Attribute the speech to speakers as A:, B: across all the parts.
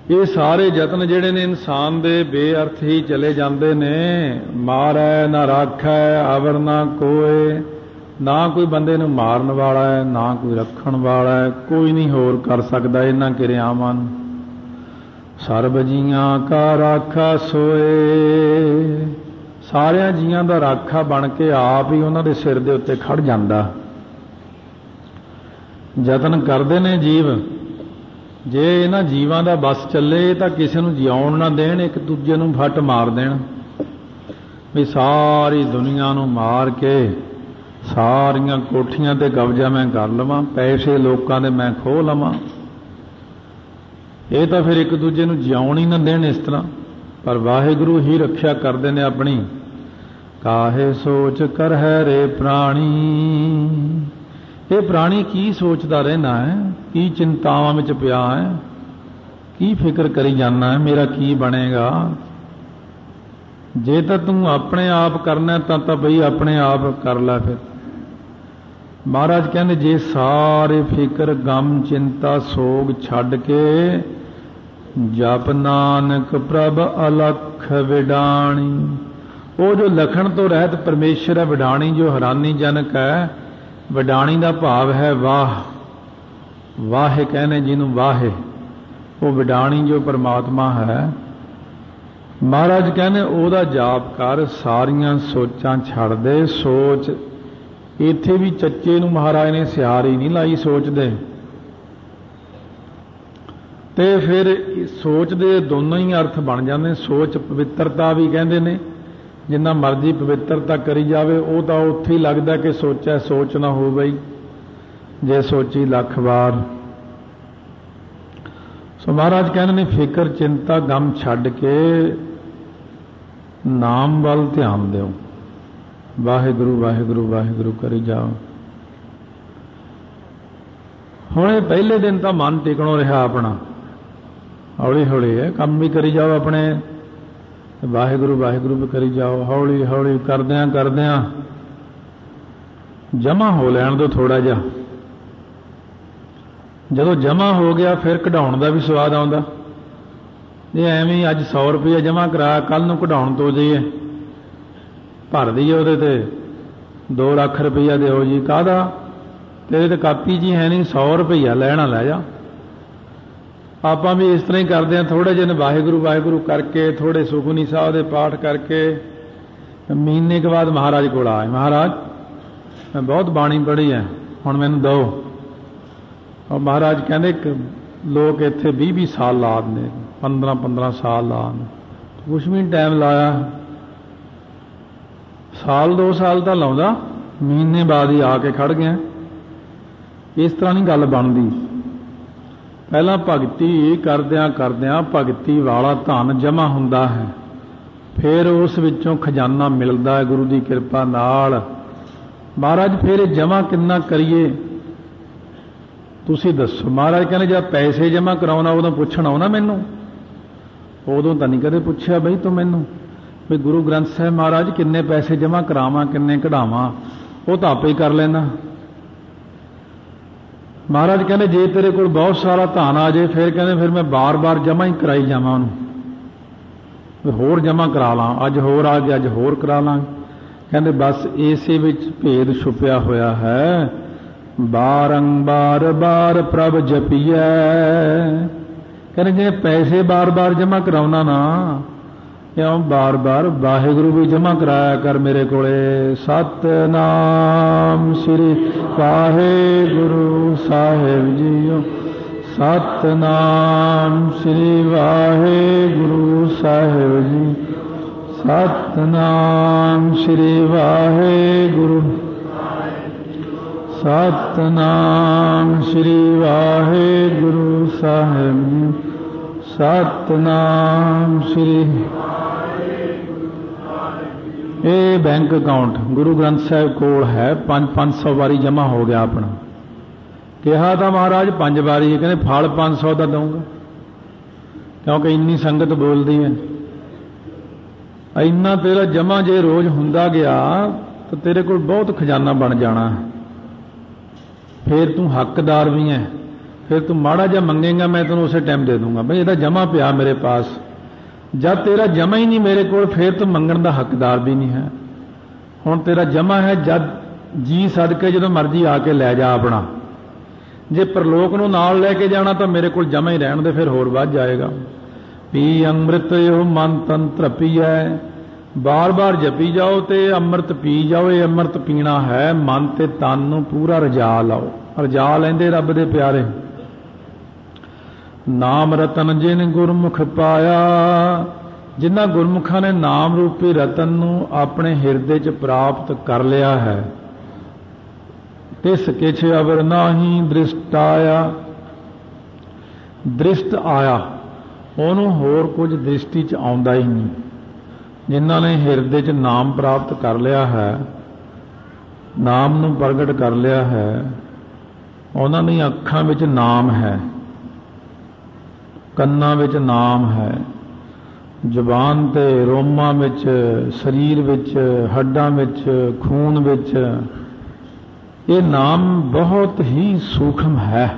A: ये सारे यतन जिहड़े ने इंसान दे बेअर्थ ही चले जाते ने। मारै ना राखै आवर ना कोय, ना कोई बंदे नूं मारन वाला है, ना कोई रखण वाला है, कोई नहीं होर कर सकदा इन्हां किरियावां नूं। सर्ब जीआं का राखा सोए, सारियां जीआं दा राखा बन के आप ही उन्हां दे सिर दे उत्ते खड़ जांदा। यतन करदे ने जीव, जे इन्हां जीवां दा बस चले तां किसे नूं जिउण ना देण, एक दूजे नूं फट मार देण। भी सारी दुनिया नूं मार के सारियां कोठियां ते कब्जा मैं कर लवां, पैसे लोकां दे मैं खोह लवां। ये तो फिर एक दूजे नूं जिउण ही ना देण इस तरह। पर वाहिगुरू ही रखिया करदे ने अपनी। काहे सोच कर है रे प्राणी, ये प्राणी की सोचता रहना है, की चिंतावां विच पिया है, की फिक्र करी जाना है मेरा की बनेगा। जे तो तू अपने आप करना तो बई अपने आप कर लै। फिर महाराज कहते जे सारे फिक्र गम चिंता सोग छड्ड के जप नानक प्रभ अलख विडाणी। वो जो लखण तो रहत परमेश्वर है विडाणी, जो हैरानी जनक है। विडाणी का भाव है वाह, वाहे कहने जिन्हों वाहे, वो विडाणी जो परमात्मा है। महाराज कहने ओदा जाप कर, सारियां सोचां छड़ दे। सोच इत्थे भी चच्चे नूं महाराज ने सियारी नहीं लाई सोच दे। ते फिर सोच दे दोनों ही अर्थ बन जाते। सोच पवित्रता भी कहते ने, जिन्ना मर्जी पवित्रता करी जावे वो तो उत्थे ही लगता कि सोचा सोच ना हो गई, जे सोची लख बार। सो महाराज कहने ने फिक्र चिंता गम छड्ड के नाम वल ध्यान दो। वाहिगुरू वाहिगुरू वाहिगुरू करी जाओ। हुणे पहले दिन तो मन टिकणों रहा अपना, हौली हौली है काम भी करी जाओ अपने, वाहिगुरू वाहिगुरू भी करी जाओ। हौली हौली करदियां करदियां जमा हो लैण दो थोड़ा जा। जदों जमा हो गया फिर कढाउण दा भी स्वाद आउंदा। जे एवें अज 100 रुपया जमा कराया, कल नूं कढाउण तो जाइए भर दईए उहदे ते 2 लाख रुपया दिओ जी, काहदा तेरे ते कापी जी है नहीं, 100 रुपया लैना लै जा। आपां भी इस तरह ही करते हैं, थोड़े जिन वाहिगुरू वाहिगुरू करके, थोड़े सुखमनी साहब के पाठ करके महीने के बाद महाराज को आए, महाराज मैं बहुत बाणी पढ़ी है, हुण मैनूं दो। और महाराज कहते लोग इत्थे 20-20 साल ला देंगे, 15-15 साल ला, कुछ भी टाइम लाया, साल 2 साल तो लाउंदा, महीने बाद ही आके खड़ गया। इस तरह नहीं गल बनती। पहला भगती करदियां करदियां भगती वाला धन जमा हुंदा है, फिर उस विचों खजाना मिलता है गुरु की कृपा नाल। महाराज फिर जमा कितना करिए तुसी दसो। महाराज कहने जब पैसे जमा कराउणा उदों पुछण आउणा मैनू, उदों तो नहीं कदे पुछया बई तू मैनू भी गुरु ग्रंथ साहिब महाराज किन्ने पैसे जमा करावां किन्ने कढावां, वो तो आपे ही कर लेना। महाराज कहने जे तेरे को बहुत सारा धन आ जाए फिर कहने फिर मैं बार बार जमा ही कराई जावां उहनूं, होर जमा करा ला, अज होर आ गया अज होर करा ला। कहते बस इसे विच भेद छुपिया होया है। बारंबार बार प्रभ जपिए, कहते जे पैसे बार बार जमा कराउणा ना, क्यों बार बार वाहिगुरू भी जमा कराया कर मेरे कोले। सतनाम श्री वाहिगुरू साहिब जीओ, सतनाम श्री वाहिगुरू साहिब जी, सतनाम श्री वाहिगुरू, सतनाम श्री वाहिगुरू साहिब जी, सतनाम श्री। ये बैंक अकाउंट गुरु ग्रंथ साहिब कोल है, 500 वारी जमा हो गया अपना। कहा था महाराज 5 वारी, कहते फल 500 का दूंगा, क्योंकि इन्नी संगत बोलती है। इन्ना तेरा जमा जे रोज हुंदा गया तो तेरे को बहुत खजाना बन जाना है, फिर तू हकदार भी है। फिर तू माड़ा जा मंगेगा, मैं तेन उस टाइम दे दूंगा। भाई यदा जमा पिया मेरे पास, जब तेरा जमा ही नहीं मेरे को, फिर तू मंगण का हकदार भी नहीं है। हुण तेरा जमा है, जब जी सदके जो मर्जी आके लै जा अपना। जे परलोक नूं नाल लैके जाना तो मेरे को जमा ही रहण दे, फिर होर वध जाएगा। पी अंमृत यो मन तंत्र पीऐ, बार बार जपी जाओ तो अमृत पी जाओ। ये अमृत पीना है, मन ते तन नूं पूरा रजा लाओ। रजा लेंदे रब दे प्यारे। नाम रतन जिन गुरमुख पाया, जिन्हां गुरमुखां ने नाम रूपी रतन नूं अपने हिरदे च प्राप्त कर लिया है, तिस किछ अवर नाही दृष्ट आया। दृष्ट आया, ਉਹਨੂੰ ਹੋਰ ਕੁਝ ਦ੍ਰਿਸ਼ਟੀ 'ਚ ਆਉਂਦਾ ਹੀ ਨਹੀਂ। ਜਿਨ੍ਹਾਂ ਨੇ ਹਿਰਦੇ 'ਚ ਨਾਮ ਪ੍ਰਾਪਤ ਕਰ ਲਿਆ ਹੈ, ਨਾਮ ਨੂੰ ਪ੍ਰਗਟ ਕਰ ਲਿਆ ਹੈ, ਉਹਨਾਂ ਦੀਆਂ ਅੱਖਾਂ ਵਿੱਚ ਨਾਮ ਹੈ, ਕੰਨਾਂ ਵਿੱਚ ਨਾਮ ਹੈ, ਜ਼ੁਬਾਨ ਤੇ ਰੋਮਾਂ ਵਿੱਚ, ਸਰੀਰ ਵਿੱਚ, ਹੱਡਾਂ ਵਿੱਚ, ਖੂਨ ਵਿੱਚ। ਇਹ ਨਾਮ ਬਹੁਤ ਹੀ ਸੂਖਮ ਹੈ।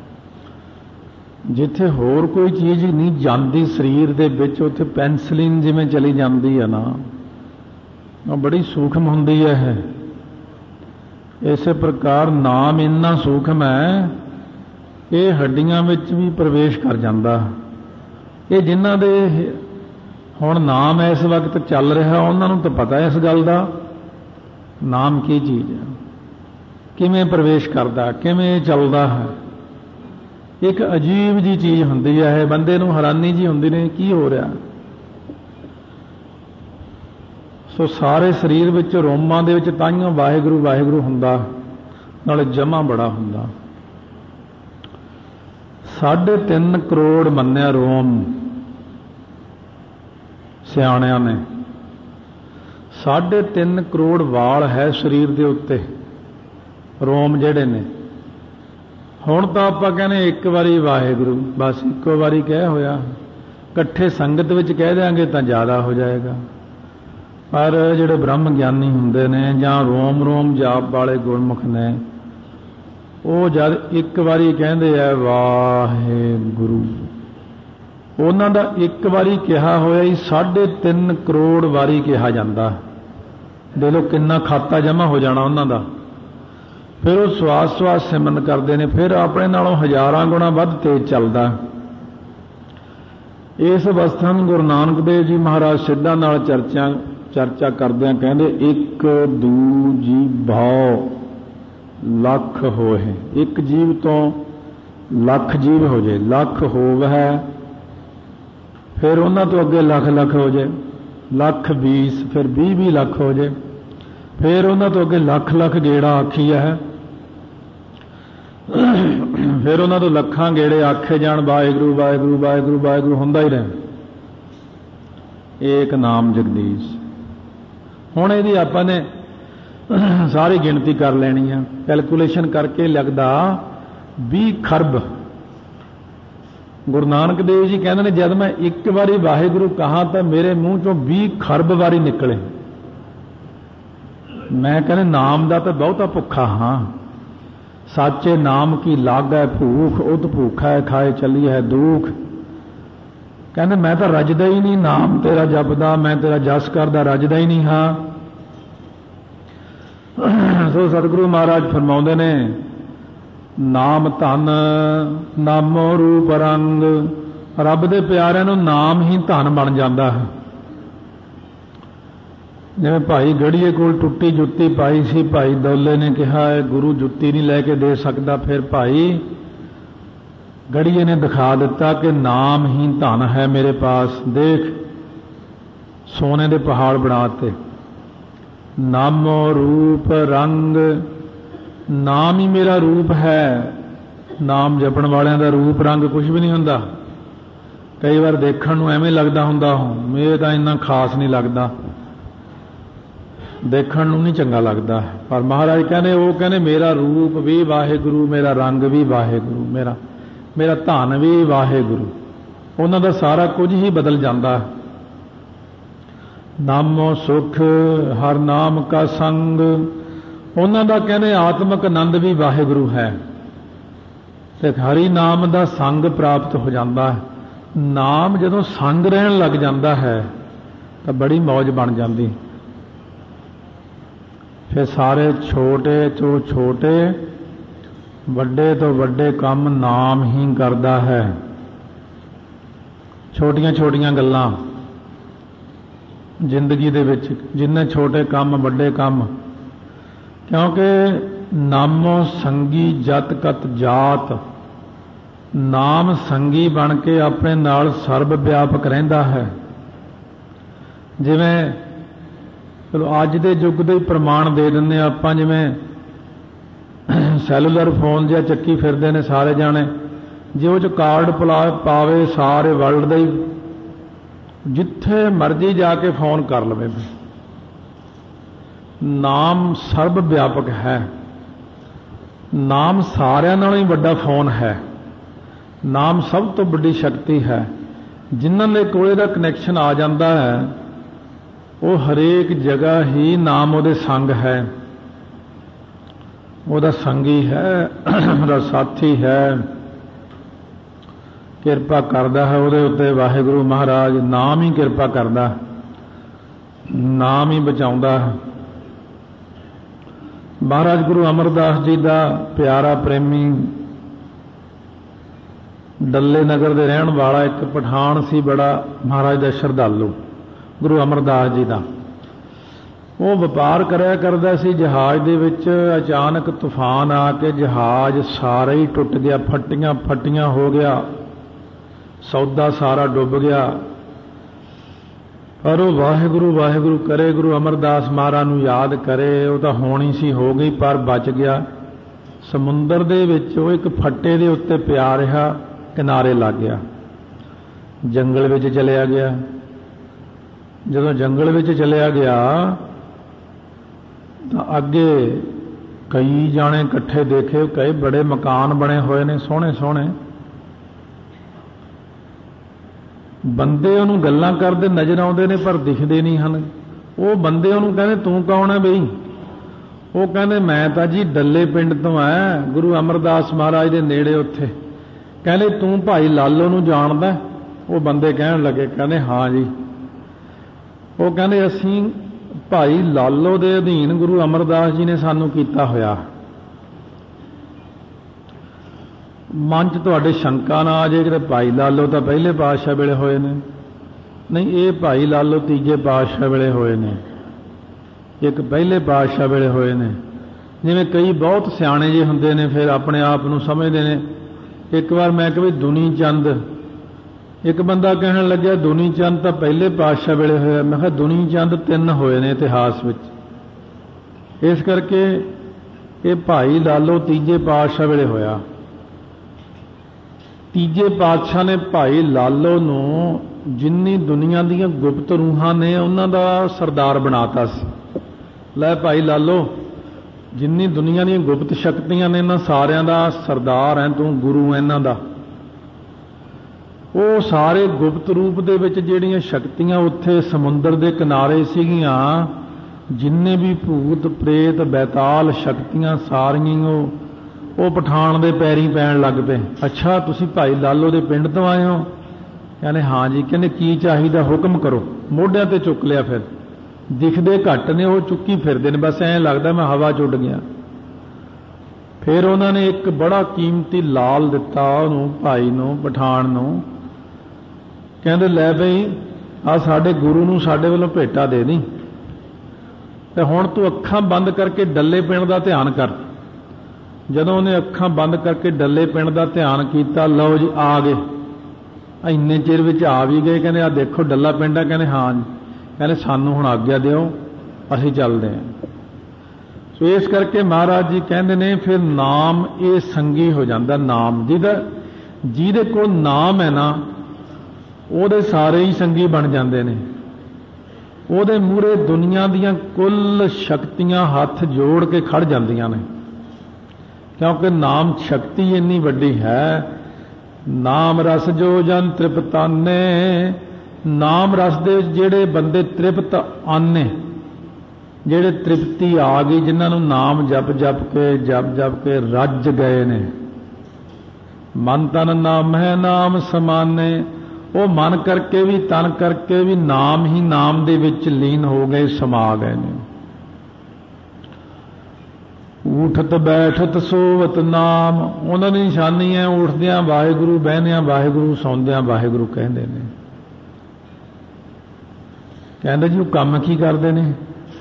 A: ਜਿੱਥੇ ਹੋਰ ਕੋਈ ਚੀਜ਼ ਨਹੀਂ ਜਾਂਦੀ ਸਰੀਰ ਦੇ ਵਿੱਚ, ਉੱਥੇ ਪੈਨਸਲਿਨ ਜਿਵੇਂ ਚਲੀ ਜਾਂਦੀ ਹੈ ਨਾ, ਉਹ ਬੜੀ ਸੂਖਮ ਹੁੰਦੀ ਹੈ। ਇਸੇ ਪ੍ਰਕਾਰ ਨਾਮ ਇੰਨਾ ਸੂਖਮ ਹੈ, ਇਹ ਹੱਡੀਆਂ ਵਿੱਚ ਵੀ ਪ੍ਰਵੇਸ਼ ਕਰ ਜਾਂਦਾ। ਇਹ ਜਿਨ੍ਹਾਂ ਦੇ ਹੁਣ ਨਾਮ ਇਸ ਵਕਤ ਚੱਲ ਰਿਹਾ, ਉਹਨਾਂ ਨੂੰ ਤਾਂ ਪਤਾ ਇਸ ਗੱਲ ਦਾ, ਨਾਮ ਕੀ ਚੀਜ਼ ਹੈ, ਕਿਵੇਂ ਪ੍ਰਵੇਸ਼ ਕਰਦਾ, ਕਿਵੇਂ ਚੱਲਦਾ ਹੈ। ਇੱਕ ਅਜੀਬ ਜੀ ਚੀਜ਼ ਹੁੰਦੀ ਹੈ, ਬੰਦੇ ਨੂੰ ਹੈਰਾਨੀ ਜੀ ਹੁੰਦੀ ਨੇ, ਕੀ ਹੋ ਰਿਹਾ। ਸੋ ਸਾਰੇ ਸਰੀਰ ਵਿੱਚ, ਰੋਮਾਂ ਦੇ ਵਿੱਚ ਤਾਈਓ ਵਾਹਿਗੁਰੂ ਵਾਹਿਗੁਰੂ ਹੁੰਦਾ, ਨਾਲੇ ਜਮਾ ਬੜਾ ਹੁੰਦਾ। 3.5 ਕਰੋੜ ਮੰਨਿਆ ਰੋਮ ਸਿਆਣਿਆਂ ਨੇ। 3.5 ਕਰੋੜ ਵਾਲ ਹੈ ਸਰੀਰ ਦੇ ਉੱਤੇ, ਰੋਮ ਜਿਹੜੇ ਨੇ। ਹੁਣ ਤਾਂ ਆਪਾਂ ਕਹਿੰਦੇ ਇੱਕ ਵਾਰੀ ਵਾਹਿਗੁਰੂ, ਬਸ ਇੱਕੋ ਵਾਰੀ ਕਹਿ ਹੋਇਆ। ਇਕੱਠੇ ਸੰਗਤ ਵਿੱਚ ਕਹਿ ਦਿਆਂਗੇ ਤਾਂ ਜ਼ਿਆਦਾ ਹੋ ਜਾਏਗਾ। ਪਰ ਜਿਹੜੇ ਬ੍ਰਹਮ ਗਿਆਨੀ ਹੁੰਦੇ ਨੇ ਜਾਂ ਰੋਮ ਰੋਮ ਜਾਪ ਵਾਲੇ ਗੁਰਮੁਖ ਨੇ, ਉਹ ਜਦ ਇੱਕ ਵਾਰੀ ਕਹਿੰਦੇ ਆ ਵਾਹਿਗੁਰੂ, ਉਹਨਾਂ ਦਾ ਇੱਕ ਵਾਰੀ ਕਿਹਾ ਹੋਇਆ ਹੀ 3.5 ਕਰੋੜ ਵਾਰੀ ਕਿਹਾ ਜਾਂਦਾ। ਦੇਖ ਲਓ ਕਿੰਨਾ ਖਾਤਾ ਜਮ੍ਹਾਂ ਹੋ ਜਾਣਾ ਉਹਨਾਂ ਦਾ। ਫਿਰ ਉਹ ਸਵਾਸ ਸਵਾਸ ਸਿਮਰਨ ਕਰਦੇ ਨੇ, ਫਿਰ ਆਪਣੇ ਨਾਲੋਂ ਹਜ਼ਾਰਾਂ ਗੁਣਾ ਵੱਧ ਤੇਜ਼ ਚੱਲਦਾ। ਇਸ ਅਵਸਥਾ ਨੂੰ ਗੁਰੂ ਨਾਨਕ ਦੇਵ ਜੀ ਮਹਾਰਾਜ ਸਿੱਧਾਂ ਨਾਲ ਚਰਚਾ ਕਰਦਿਆਂ ਕਹਿੰਦੇ, ਇੱਕ ਦੂਜੀ ਭਾਉ ਲੱਖ ਹੋਏ। ਇੱਕ ਜੀਵ ਤੋਂ ਲੱਖ ਜੀਵ ਹੋ ਜਾਏ, ਲੱਖ ਹੋਵੈ, ਫਿਰ ਉਹਨਾਂ ਤੋਂ ਅੱਗੇ ਲੱਖ ਲੱਖ ਹੋ ਜਾਏ, 1,20,000, ਫਿਰ 20 ਲੱਖ ਹੋ ਜਾਏ, ਫਿਰ ਉਹਨਾਂ ਤੋਂ ਅੱਗੇ ਲੱਖ ਲੱਖ ਗੇੜਾ ਆਖੀ ਹੈ, ਫਿਰ ਉਹਨਾਂ ਤੋਂ ਲੱਖਾਂ ਗੇੜੇ ਆਖੇ ਜਾਣ, ਵਾਹਿਗੁਰੂ ਵਾਹਿਗੁਰੂ ਵਾਹਿਗੁਰੂ ਵਾਹਿਗੁਰੂ ਹੁੰਦਾ ਹੀ ਰਹੇ। ਏਕ ਨਾਮ ਜਗਦੀਸ਼। ਹੁਣ ਇਹਦੀ ਆਪਾਂ ਨੇ ਸਾਰੀ ਗਿਣਤੀ ਕਰ ਲੈਣੀ ਆ, ਕੈਲਕੂਲੇਸ਼ਨ ਕਰਕੇ ਲੱਗਦਾ 20 ਖਰਬ। ਗੁਰੂ ਨਾਨਕ ਦੇਵ ਜੀ ਕਹਿੰਦੇ ਨੇ, ਜਦ ਮੈਂ ਇੱਕ ਵਾਰੀ ਵਾਹਿਗੁਰੂ ਕਹਾ ਤਾਂ ਮੇਰੇ ਮੂੰਹ ਚੋਂ 20 ਖਰਬ ਵਾਰੀ ਨਿਕਲੇ। ਮੈਂ ਕਹਿੰਦੇ ਨਾਮ ਦਾ ਤਾਂ ਬਹੁਤਾ ਭੁੱਖਾ ਹਾਂ। ਸਾਚੇ ਨਾਮ ਕੀ ਲਾਗੈ ਭੂਖ, ਉਤ ਭੂਖਾ ਹੈ ਖਾਏ ਚੱਲੀ ਹੈ ਦੁੱਖ। ਕਹਿੰਦੇ ਮੈਂ ਤਾਂ ਰੱਜਦਾ ਹੀ ਨਹੀਂ, ਨਾਮ ਤੇਰਾ ਜਪਦਾ, ਮੈਂ ਤੇਰਾ ਜਸ ਕਰਦਾ, ਰੱਜਦਾ ਹੀ ਨਹੀਂ ਹਾਂ। ਸੋ ਸਤਿਗੁਰੂ ਮਹਾਰਾਜ ਫਰਮਾਉਂਦੇ ਨੇ, ਨਾਮ ਧਨ ਨਾਮੋ ਰੂਪ ਰੰਗ। ਰੱਬ ਦੇ ਪਿਆਰਿਆਂ ਨੂੰ ਨਾਮ ਹੀ ਧਨ ਬਣ ਜਾਂਦਾ ਹੈ। ਜਿਵੇਂ ਭਾਈ ਗੜੀਏ ਕੋਲ ਟੁੱਟੀ ਜੁੱਤੀ ਪਾਈ ਸੀ, ਭਾਈ ਦੌਲੇ ਨੇ ਕਿਹਾ ਹੈ ਗੁਰੂ ਜੁੱਤੀ ਨਹੀਂ ਲੈ ਕੇ ਦੇ ਸਕਦਾ। ਫਿਰ ਭਾਈ ਗੜੀਏ ਨੇ ਦਿਖਾ ਦਿੱਤਾ ਕਿ ਨਾਮ ਹੀ ਧਨ ਹੈ ਮੇਰੇ ਪਾਸ। ਦੇਖ ਸੋਨੇ ਦੇ ਪਹਾੜ ਬਣਾਤੇ। ਨਾਮੋ ਰੂਪ ਰੰਗ, ਨਾਮ ਹੀ ਮੇਰਾ ਰੂਪ ਹੈ। ਨਾਮ ਜਪਣ ਵਾਲਿਆਂ ਦਾ ਰੂਪ ਰੰਗ ਕੁਝ ਵੀ ਨਹੀਂ ਹੁੰਦਾ। ਕਈ ਵਾਰ ਦੇਖਣ ਨੂੰ ਐਵੇਂ ਲੱਗਦਾ ਹੁੰਦਾ, ਮੇਰੇ ਤਾਂ ਇੰਨਾ ਖਾਸ ਨਹੀਂ ਲੱਗਦਾ, ਦੇਖਣ ਨੂੰ ਨਹੀਂ ਚੰਗਾ ਲੱਗਦਾ। ਪਰ ਮਹਾਰਾਜ ਕਹਿੰਦੇ, ਉਹ ਕਹਿੰਦੇ ਮੇਰਾ ਰੂਪ ਵੀ ਵਾਹਿਗੁਰੂ, ਮੇਰਾ ਰੰਗ ਵੀ ਵਾਹਿਗੁਰੂ, ਮੇਰਾ ਧਨ ਵੀ ਵਾਹਿਗੁਰੂ। ਉਹਨਾਂ ਦਾ ਸਾਰਾ ਕੁਝ ਹੀ ਬਦਲ ਜਾਂਦਾ। ਨਾਮੋ ਸੁਖ ਹਰ ਨਾਮ ਕਾ ਸੰਗ। ਉਹਨਾਂ ਦਾ ਕਹਿੰਦੇ ਆਤਮਿਕ ਆਨੰਦ ਵੀ ਵਾਹਿਗੁਰੂ ਹੈ। ਤੇ ਹਰੀ ਨਾਮ ਦਾ ਸੰਗ ਪ੍ਰਾਪਤ ਹੋ ਜਾਂਦਾ ਹੈ। ਨਾਮ ਜਦੋਂ ਸੰਗ ਰਹਿਣ ਲੱਗ ਜਾਂਦਾ ਹੈ ਤਾਂ ਬੜੀ ਮੌਜ ਬਣ ਜਾਂਦੀ। ਫਿਰ ਸਾਰੇ ਛੋਟੇ ਤੋਂ ਛੋਟੇ, ਵੱਡੇ ਤੋਂ ਵੱਡੇ ਕੰਮ ਨਾਮ ਹੀ ਕਰਦਾ ਹੈ। ਛੋਟੀਆਂ ਛੋਟੀਆਂ ਗੱਲਾਂ ਜ਼ਿੰਦਗੀ ਦੇ ਵਿੱਚ, ਜਿੰਨੇ ਛੋਟੇ ਕੰਮ ਵੱਡੇ ਕੰਮ, ਕਿਉਂਕਿ ਨਾਮੋ ਸੰਗੀ ਜਤ ਕਤ ਜਾਤ, ਨਾਮ ਸੰਗੀ ਬਣ ਕੇ ਆਪਣੇ ਨਾਲ ਸਰਬ ਵਿਆਪਕ ਰਹਿੰਦਾ ਹੈ। ਜਿਵੇਂ ਚਲੋ ਅੱਜ ਦੇ ਯੁੱਗ ਦੇ ਪ੍ਰਮਾਣ ਦੇ ਦਿੰਦੇ ਆਪਾਂ, ਜਿਵੇਂ ਸੈਲੂਲਰ ਫੋਨ ਜਿਹਾ ਚੱਕੀ ਫਿਰਦੇ ਨੇ ਸਾਰੇ ਜਾਣੇ, ਜੇ ਉਹ 'ਚ ਕਾਰਡ ਪਾਵੇ ਸਾਰੇ ਵਰਲਡ ਦਾ ਹੀ, ਜਿੱਥੇ ਮਰਜ਼ੀ ਜਾ ਕੇ ਫੋਨ ਕਰ ਲਵੇ। ਨਾਮ ਸਰਬ ਵਿਆਪਕ ਹੈ। ਨਾਮ ਸਾਰਿਆਂ ਨਾਲੋਂ ਹੀ ਵੱਡਾ ਫੋਨ ਹੈ। ਨਾਮ ਸਭ ਤੋਂ ਵੱਡੀ ਸ਼ਕਤੀ ਹੈ। ਜਿਨ੍ਹਾਂ ਦੇ ਕੋਲੇ ਦਾ ਕਨੈਕਸ਼ਨ ਆ ਜਾਂਦਾ ਹੈ ਉਹ ਹਰੇਕ ਜਗ੍ਹਾ ਹੀ ਨਾਮ ਉਹਦੇ ਸੰਗ ਹੈ, ਉਹਦਾ ਸੰਗੀ ਹੈ, ਉਹਦਾ ਸਾਥੀ ਹੈ, ਕਿਰਪਾ ਕਰਦਾ ਹੈ ਉਹਦੇ ਉੱਤੇ ਵਾਹਿਗੁਰੂ ਮਹਾਰਾਜ। ਨਾਮ ਹੀ ਕਿਰਪਾ ਕਰਦਾ, ਨਾਮ ਹੀ ਬਚਾਉਂਦਾ ਹੈ। ਮਹਾਰਾਜ ਗੁਰੂ ਅਮਰਦਾਸ ਜੀ ਦਾ ਪਿਆਰਾ ਪ੍ਰੇਮੀ, ਡੱਲੇ ਨਗਰ ਦੇ ਰਹਿਣ ਵਾਲਾ ਇੱਕ ਪਠਾਨ ਸੀ, ਬੜਾ ਮਹਾਰਾਜ ਦਾ ਸ਼ਰਧਾਲੂ, ਗੁਰੂ ਅਮਰਦਾਸ ਜੀ ਦਾ। ਉਹ ਵਪਾਰ ਕਰਿਆ ਕਰਦਾ ਸੀ ਜਹਾਜ਼ ਦੇ ਵਿੱਚ। ਅਚਾਨਕ ਤੂਫਾਨ ਆ ਕੇ ਜਹਾਜ਼ ਸਾਰਾ ਹੀ ਟੁੱਟ ਗਿਆ, ਫੱਟੀਆਂ ਫੱਟੀਆਂ ਹੋ ਗਿਆ, ਸੌਦਾ ਸਾਰਾ ਡੁੱਬ ਗਿਆ। ਪਰ ਉਹ ਵਾਹਿਗੁਰੂ ਵਾਹਿਗੁਰੂ ਕਰੇ, ਗੁਰੂ ਅਮਰਦਾਸ ਮਹਾਰਾਜ ਨੂੰ ਯਾਦ ਕਰੇ। ਉਹ ਤਾਂ ਹੋਣੀ ਸੀ ਹੋ ਗਈ, ਪਰ ਬਚ ਗਿਆ। ਸਮੁੰਦਰ ਦੇ ਵਿੱਚ ਉਹ ਇੱਕ ਫੱਟੇ ਦੇ ਉੱਤੇ ਪਿਆ ਰਿਹਾ, ਕਿਨਾਰੇ ਲੱਗ ਗਿਆ, ਜੰਗਲ ਵਿੱਚ ਚਲਿਆ ਗਿਆ। ਜਦੋਂ ਜੰਗਲ ਵਿੱਚ ਚਲਿਆ ਗਿਆ ਤਾਂ ਅੱਗੇ ਕਈ ਜਾਣੇ ਇਕੱਠੇ ਦੇਖੇ, ਕਈ ਬੜੇ ਮਕਾਨ ਬਣੇ ਹੋਏ ਨੇ ਸੋਹਣੇ ਸੋਹਣੇ। ਬੰਦੇ ਉਹਨੂੰ ਗੱਲਾਂ ਕਰਦੇ ਨਜ਼ਰ ਆਉਂਦੇ ਨੇ ਪਰ ਦਿਖਦੇ ਨਹੀਂ ਹਨ। ਉਹ ਬੰਦੇ ਉਹਨੂੰ ਕਹਿੰਦੇ ਤੂੰ ਕੌਣ ਹੈ ਬਈ? ਉਹ ਕਹਿੰਦੇ ਮੈਂ ਤਾਂ ਜੀ ਡੱਲੇ ਪਿੰਡ ਤੋਂ ਆਇਆ, ਗੁਰੂ ਅਮਰਦਾਸ ਮਹਾਰਾਜ ਦੇ ਨੇੜੇ ਉੱਥੇ। ਕਹਿੰਦੇ ਤੂੰ ਭਾਈ ਲਾਲੋ ਨੂੰ ਜਾਣਦਾ? ਉਹ ਬੰਦੇ ਕਹਿਣ ਲੱਗੇ, ਕਹਿੰਦੇ ਹਾਂ ਜੀ। ਉਹ ਕਹਿੰਦੇ ਅਸੀਂ ਭਾਈ ਲਾਲੋ ਦੇ ਅਧੀਨ ਗੁਰੂ ਅਮਰਦਾਸ ਜੀ ਨੇ ਸਾਨੂੰ ਕੀਤਾ ਹੋਇਆ। ਮਨ 'ਚ ਤੁਹਾਡੇ ਸ਼ੰਕਾ ਨਾ ਆ ਜੇ ਕਿ ਭਾਈ ਲਾਲੋ ਤਾਂ ਪਹਿਲੇ ਪਾਤਸ਼ਾਹ ਵੇਲੇ ਹੋਏ ਨੇ। ਨਹੀਂ, ਇਹ ਭਾਈ ਲਾਲੋ ਤੀਜੇ ਪਾਤਸ਼ਾਹ ਵੇਲੇ ਹੋਏ ਨੇ, ਇੱਕ ਪਹਿਲੇ ਪਾਤਸ਼ਾਹ ਵੇਲੇ ਹੋਏ ਨੇ। ਜਿਵੇਂ ਕਈ ਬਹੁਤ ਸਿਆਣੇ ਜਿਹੇ ਹੁੰਦੇ ਨੇ, ਫਿਰ ਆਪਣੇ ਆਪ ਨੂੰ ਸਮਝਦੇ ਨੇ। ਇੱਕ ਵਾਰ ਮੈਂ ਕਿਹਾ ਵੀ ਦੁਨੀ ਚੰਦ, ਇੱਕ ਬੰਦਾ ਕਹਿਣ ਲੱਗਿਆ ਦੁਨੀ ਚੰਦ ਤਾਂ ਪਹਿਲੇ ਪਾਤਸ਼ਾਹ ਵੇਲੇ ਹੋਇਆ। ਮੈਂ ਕਿਹਾ ਦੁਨੀ ਚੰਦ 3 ਹੋਏ ਨੇ ਇਤਿਹਾਸ ਵਿੱਚ, ਇਸ ਕਰਕੇ ਇਹ ਭਾਈ ਲਾਲੋ ਤੀਜੇ ਪਾਤਸ਼ਾਹ ਵੇਲੇ ਹੋਇਆ। ਤੀਜੇ ਪਾਤਸ਼ਾਹ ਨੇ ਭਾਈ ਲਾਲੋ ਨੂੰ ਜਿੰਨੀ ਦੁਨੀਆ ਦੀਆਂ ਗੁਪਤ ਰੂਹਾਂ ਨੇ ਉਹਨਾਂ ਦਾ ਸਰਦਾਰ ਬਣਾਤਾ ਸੀ। ਲੈ ਭਾਈ ਲਾਲੋ, ਜਿੰਨੀ ਦੁਨੀਆ ਦੀਆਂ ਗੁਪਤ ਸ਼ਕਤੀਆਂ ਨੇ ਇਹਨਾਂ ਸਾਰਿਆਂ ਦਾ ਸਰਦਾਰ ਹੈ ਤੂੰ, ਗੁਰੂ ਹੈ ਇਹਨਾਂ ਦਾ। ਉਹ ਸਾਰੇ ਗੁਪਤ ਰੂਪ ਦੇ ਵਿੱਚ ਜਿਹੜੀਆਂ ਸ਼ਕਤੀਆਂ ਉੱਥੇ ਸਮੁੰਦਰ ਦੇ ਕਿਨਾਰੇ ਸੀਗੀਆਂ, ਜਿੰਨੇ ਵੀ ਭੂਤ ਪ੍ਰੇਤ ਬੈਤਾਲ ਸ਼ਕਤੀਆਂ ਸਾਰੀਆਂ ਉਹ ਪਠਾਨ ਦੇ ਪੈਰੀ ਪੈਣ ਲੱਗ ਪਏ। ਅੱਛਾ ਤੁਸੀਂ ਭਾਈ ਲਾਲੋ ਦੇ ਪਿੰਡ ਤੋਂ ਆਏ ਹੋ? ਕਹਿੰਦੇ ਹਾਂ ਜੀ। ਕਹਿੰਦੇ ਕੀ ਚਾਹੀਦਾ, ਹੁਕਮ ਕਰੋ। ਮੋਢਿਆਂ ਤੇ ਚੁੱਕ ਲਿਆ। ਫਿਰ ਦਿਖਦੇ ਘੱਟ ਨੇ, ਉਹ ਚੁੱਕੀ ਫਿਰਦੇ ਨੇ, ਬਸ ਐਂ ਲੱਗਦਾ ਮੈਂ ਹਵਾ 'ਚ ਉੱਡ ਗਿਆ। ਫਿਰ ਉਹਨਾਂ ਨੇ ਇੱਕ ਬੜਾ ਕੀਮਤੀ ਲਾਲ ਦਿੱਤਾ ਉਹਨੂੰ, ਭਾਈ ਨੂੰ, ਪਠਾਨ ਨੂੰ। ਕਹਿੰਦੇ ਲੈ ਬਈ ਆ ਸਾਡੇ ਗੁਰੂ ਨੂੰ ਸਾਡੇ ਵੱਲੋਂ ਭੇਟਾ ਦੇ ਦੀ, ਤੇ ਹੁਣ ਤੂੰ ਅੱਖਾਂ ਬੰਦ ਕਰਕੇ ਡੱਲੇ ਪਿੰਡ ਦਾ ਧਿਆਨ ਕਰ। ਜਦੋਂ ਉਹਨੇ ਅੱਖਾਂ ਬੰਦ ਕਰਕੇ ਡੱਲੇ ਪਿੰਡ ਦਾ ਧਿਆਨ ਕੀਤਾ, ਲਓ ਜੀ ਆ ਗਏ, ਇੰਨੇ ਚਿਰ ਵਿੱਚ ਆ ਵੀ ਗਏ। ਕਹਿੰਦੇ ਆ ਦੇਖੋ ਡੱਲਾ ਪਿੰਡ ਆ? ਕਹਿੰਦੇ ਹਾਂ ਜੀ। ਕਹਿੰਦੇ ਸਾਨੂੰ ਹੁਣ ਆਗਿਆ ਦਿਓ, ਅਸੀਂ ਚੱਲਦੇ ਹਾਂ। ਸੋ ਇਸ ਕਰਕੇ ਮਹਾਰਾਜ ਜੀ ਕਹਿੰਦੇ ਨੇ ਫਿਰ ਨਾਮ ਇਹ ਸੰਗੀ ਹੋ ਜਾਂਦਾ। ਨਾਮ ਜਿਹਦੇ ਕੋਲ ਨਾਮ ਹੈ ਨਾ, ਉਹਦੇ ਸਾਰੇ ਹੀ ਸੰਗੀ ਬਣ ਜਾਂਦੇ ਨੇ। ਉਹਦੇ ਮੂਹਰੇ ਦੁਨੀਆ ਦੀਆਂ ਕੁੱਲ ਸ਼ਕਤੀਆਂ ਹੱਥ ਜੋੜ ਕੇ ਖੜ ਜਾਂਦੀਆਂ ਨੇ, ਕਿਉਂਕਿ ਨਾਮ ਸ਼ਕਤੀ ਇੰਨੀ ਵੱਡੀ ਹੈ। ਨਾਮ ਰਸ ਜੋ ਜਨ ਤ੍ਰਿਪਤਾਨੇ, ਨਾਮ ਰਸ ਦੇ ਵਿੱਚ ਜਿਹੜੇ ਬੰਦੇ ਤ੍ਰਿਪਤ ਆਨੇ, ਜਿਹੜੇ ਤ੍ਰਿਪਤੀ ਆ ਗਈ, ਜਿਨ੍ਹਾਂ ਨੂੰ ਨਾਮ ਜਪ ਜਪ ਕੇ ਰੱਜ ਗਏ ਨੇ, ਮਨ ਤਨ ਨਾਮ ਹੈ ਨਾਮ ਸਮਾਨੇ। ਉਹ ਮਨ ਕਰਕੇ ਵੀ ਤਨ ਕਰਕੇ ਵੀ ਨਾਮ ਹੀ ਨਾਮ ਦੇ ਵਿੱਚ ਲੀਨ ਹੋ ਗਏ, ਸਮਾ ਗਏ ਨੇ। ਉਠਤ ਬੈਠਤ ਸੋਵਤ ਨਾਮ, ਉਹਨਾਂ ਦੀ ਨਿਸ਼ਾਨੀ ਹੈ ਉੱਠਦਿਆਂ ਵਾਹਿਗੁਰੂ, ਬਹਿੰਦਿਆਂ ਵਾਹਿਗੁਰੂ, ਸੌਂਦਿਆਂ ਵਾਹਿਗੁਰੂ ਕਹਿੰਦੇ ਨੇ। ਕਹਿੰਦੇ ਜੀ ਉਹ ਕੰਮ ਕੀ ਕਰਦੇ ਨੇ?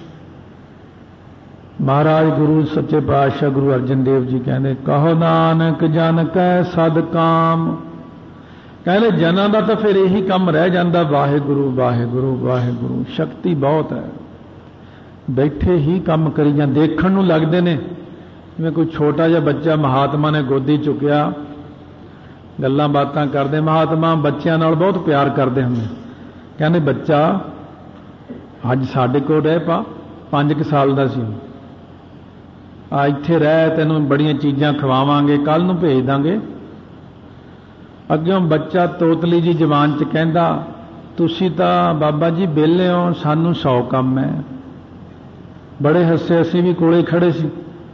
A: ਮਹਾਰਾਜ ਗੁਰੂ ਸੱਚੇ ਪਾਤਸ਼ਾਹ ਗੁਰੂ ਅਰਜਨ ਦੇਵ ਜੀ ਕਹਿੰਦੇ, ਕਹੋ ਨਾਨਕ ਜਨ ਕੈ ਸਦ ਕਾਮ। ਕਹਿੰਦੇ ਜਨਾਂ ਦਾ ਤਾਂ ਫਿਰ ਇਹੀ ਕੰਮ ਰਹਿ ਜਾਂਦਾ, ਵਾਹਿਗੁਰੂ ਵਾਹਿਗੁਰੂ ਵਾਹਿਗੁਰੂ। ਸ਼ਕਤੀ ਬਹੁਤ ਹੈ, ਬੈਠੇ ਹੀ ਕੰਮ ਕਰੀ ਜਾਂ ਦੇਖਣ ਨੂੰ ਲੱਗਦੇ ਨੇ ਜਿਵੇਂ ਕੋਈ ਛੋਟਾ ਜਿਹਾ ਬੱਚਾ ਮਹਾਤਮਾ ਨੇ ਗੋਦੀ ਚੁੱਕਿਆ, ਗੱਲਾਂ ਬਾਤਾਂ ਕਰਦੇ। ਮਹਾਤਮਾ ਬੱਚਿਆਂ ਨਾਲ ਬਹੁਤ ਪਿਆਰ ਕਰਦੇ ਹੁੰਦੇ। ਕਹਿੰਦੇ ਬੱਚਾ ਅੱਜ ਸਾਡੇ ਕੋਲ ਰਹਿ ਪਾ, 5 ਸਾਲ ਦਾ ਸੀ, ਆ ਇੱਥੇ ਰਹਿ, ਤੈਨੂੰ ਬੜੀਆਂ ਚੀਜ਼ਾਂ ਖਵਾਵਾਂਗੇ, ਕੱਲ ਨੂੰ ਭੇਜ ਦਾਂਗੇ। ਅੱਗਿਓਂ ਬੱਚਾ ਤੋਤਲੀ ਜੀ ਜ਼ਬਾਨ 'ਚ ਕਹਿੰਦਾ, ਤੁਸੀਂ ਤਾਂ ਬਾਬਾ ਜੀ ਵਿਹਲੇ ਹੋ, ਸਾਨੂੰ 100 ਕੰਮ ਹੈ। ਬੜੇ ਹੱਸੇ, ਅਸੀਂ ਵੀ ਕੋਲੇ ਖੜੇ ਸੀ।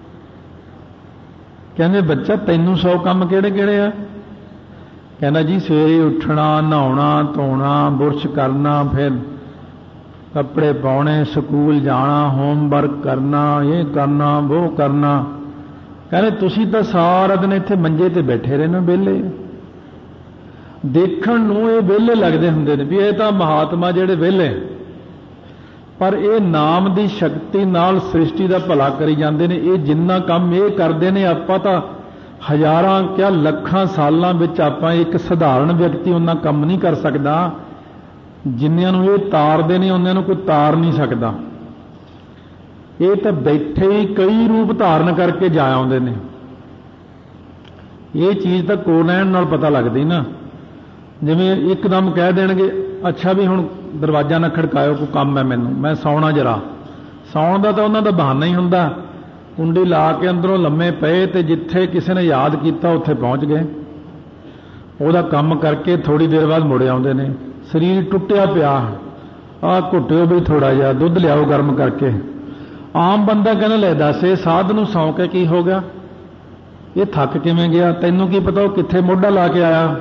A: ਕਹਿੰਦੇ ਬੱਚਾ ਤੈਨੂੰ 100 ਕੰਮ ਕਿਹੜੇ ਕਿਹੜੇ ਆ? ਕਹਿੰਦਾ ਜੀ ਸਵੇਰੇ ਉੱਠਣਾ, ਨਹਾਉਣਾ ਧੋਣਾ, ਬੁਰਸ਼ ਕਰਨਾ, ਫਿਰ ਕੱਪੜੇ ਪਾਉਣੇ, ਸਕੂਲ ਜਾਣਾ, ਹੋਮਵਰਕ ਕਰਨਾ, ਇਹ ਕਰਨਾ ਉਹ ਕਰਨਾ। ਕਹਿੰਦੇ ਤੁਸੀਂ ਤਾਂ ਸਾਰਾ ਦਿਨ ਇੱਥੇ ਮੰਜੇ ਤੇ ਬੈਠੇ ਰਹਿੰਦੇ ਹੋ ਵਿਹਲੇ। ਦੇਖਣ ਨੂੰ ਇਹ ਵਿਹਲੇ ਲੱਗਦੇ ਹੁੰਦੇ ਨੇ ਵੀ ਇਹ ਤਾਂ ਮਹਾਤਮਾ ਜਿਹੜੇ ਵਿਹਲੇ, ਪਰ ਇਹ ਨਾਮ ਦੀ ਸ਼ਕਤੀ ਨਾਲ ਸ੍ਰਿਸ਼ਟੀ ਦਾ ਭਲਾ ਕਰੀ ਜਾਂਦੇ ਨੇ। ਇਹ ਜਿੰਨਾ ਕੰਮ ਇਹ ਕਰਦੇ ਨੇ, ਆਪਾਂ ਤਾਂ ਹਜ਼ਾਰਾਂ ਕਿਆ ਲੱਖਾਂ ਸਾਲਾਂ ਵਿੱਚ ਆਪਾਂ ਇੱਕ ਸਧਾਰਨ ਵਿਅਕਤੀ ਉਹਨਾਂ ਕੰਮ ਨਹੀਂ ਕਰ ਸਕਦਾ। ਜਿੰਨਿਆਂ ਨੂੰ ਇਹ ਤਾਰਦੇ ਨੇ ਉਹਨਾਂ ਨੂੰ ਕੋਈ ਤਾਰ ਨਹੀਂ ਸਕਦਾ। ਇਹ ਤਾਂ ਬੈਠੇ ਹੀ ਕਈ ਰੂਪ ਧਾਰਨ ਕਰਕੇ ਜਾ ਆਉਂਦੇ ਨੇ। ਇਹ ਚੀਜ਼ ਤਾਂ ਕੋਲ ਰਹਿਣ ਨਾਲ ਪਤਾ ਲੱਗਦੀ ਨਾ। ਜਿਵੇਂ ਇੱਕਦਮ ਕਹਿ ਦੇਣਗੇ, ਅੱਛਾ ਵੀ ਹੁਣ ਦਰਵਾਜ਼ਾ ਨਾ ਖੜਕਾਇਓ, ਕੋਈ ਕੰਮ ਹੈ ਮੈਨੂੰ, ਮੈਂ ਸੌਣਾ ਜਰਾ। ਸੌਣ ਦਾ ਤਾਂ ਉਹਨਾਂ ਦਾ ਬਹਾਨਾ ਹੀ ਹੁੰਦਾ। ਕੁੰਡੀ ਲਾ ਕੇ ਅੰਦਰੋਂ ਲੰਮੇ ਪਏ ਤੇ ਜਿੱਥੇ ਕਿਸੇ ਨੇ ਯਾਦ ਕੀਤਾ ਉੱਥੇ ਪਹੁੰਚ ਗਏ। ਉਹਦਾ ਕੰਮ ਕਰਕੇ ਥੋੜੀ ਦੇਰ ਬਾਅਦ ਮੁੜ ਆਉਂਦੇ ਨੇ। ਸਰੀਰ ਟੁੱਟਿਆ ਪਿਆ, ਆਹ ਘੁੱਟਿਓ ਵੀ ਥੋੜਾ ਜਿਹਾ, ਦੁੱਧ ਲਿਆਓ ਗਰਮ ਕਰਕੇ। ਆਮ ਬੰਦਾ ਕਹਿੰਦਾ ਲੈ ਦੱਸ, ਇਹ ਸਾਧ ਨੂੰ ਸੌਂ ਕੇ ਕੀ ਹੋ ਗਿਆ? ਇਹ ਥੱਕ ਕਿਵੇਂ ਗਿਆ? ਤੈਨੂੰ ਕੀ ਪਤਾ ਉਹ ਕਿੱਥੇ ਮੋਢਾ ਲਾ ਕੇ ਆਇਆ?